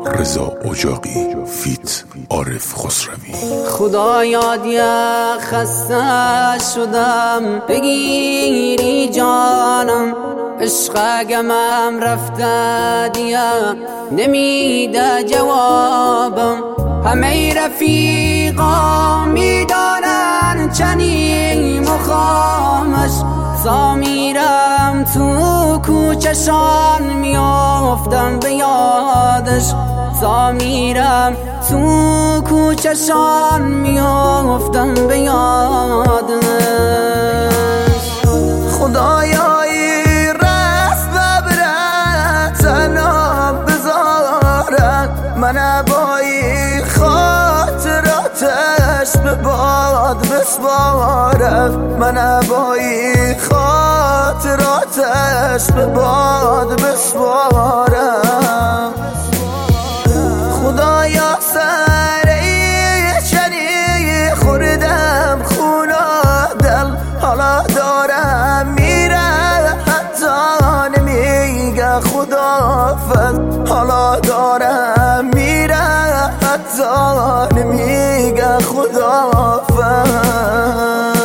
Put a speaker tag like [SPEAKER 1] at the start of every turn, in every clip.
[SPEAKER 1] رضا اجاقی فیت عارف خسروی.
[SPEAKER 2] خدایا دیا خسته شدم، بگیری جانم، عشق گمم رفته دیا نمیده جوابم. همه رفیقا میدانن چنین مخامش، سا میرم تو کوچشان میافتم به یادش، سا میرم تو کوچشان میافتم به یادش.
[SPEAKER 3] خدایا این رست ببرد تنها بذارد، من با این خاطراتش به باد بسپارد، من با این خاطراتش به باد بسپارد. خدایا سر چنی خوردم خونا دل، حالا دارم میره حتی نمیگه خداحافظ، حالا دارم میره حتی نمیگه خداحافظ.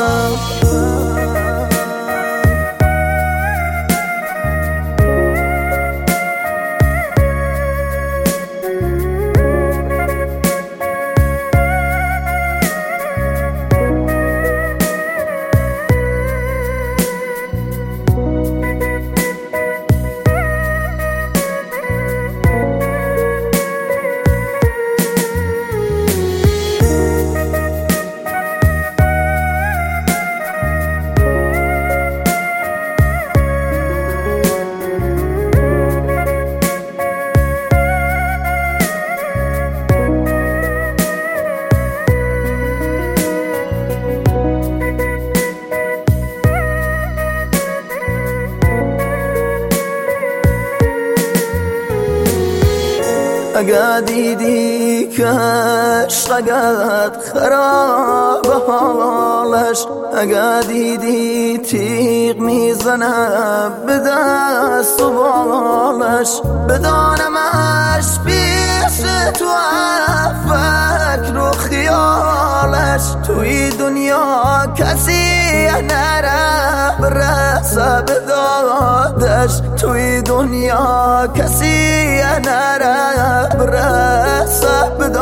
[SPEAKER 3] اگه دیدی که عشقت خراب حالش، اگه دیدی تیغ میزنه به دست و بالش، بدانمش پیش تو فکر و خیالش، توی دنیا کسی نره برسه به دادش، توی دنیا کسی نره برسه به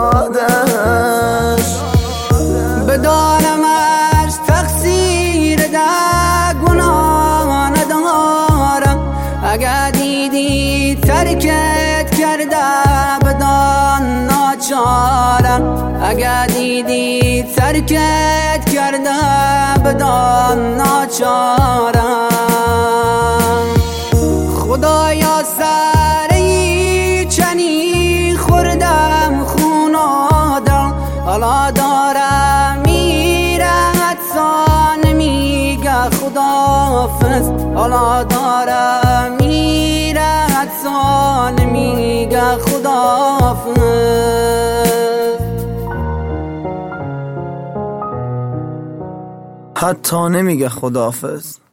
[SPEAKER 3] دادش.
[SPEAKER 2] بدانمش تقصیر ده گناه ندارم، اگه دیدی ترکت کرده بدان ناچارم، اگه دیدی ترکت کرده بدان ناچارم. خدایا سری چنی خوردم خونادم، حالا دارم میره حتی نمیگه خداحافظ، حالا دارم میره حتی نمیگه خداحافظ.
[SPEAKER 3] حتی نمیگه خداحافظ.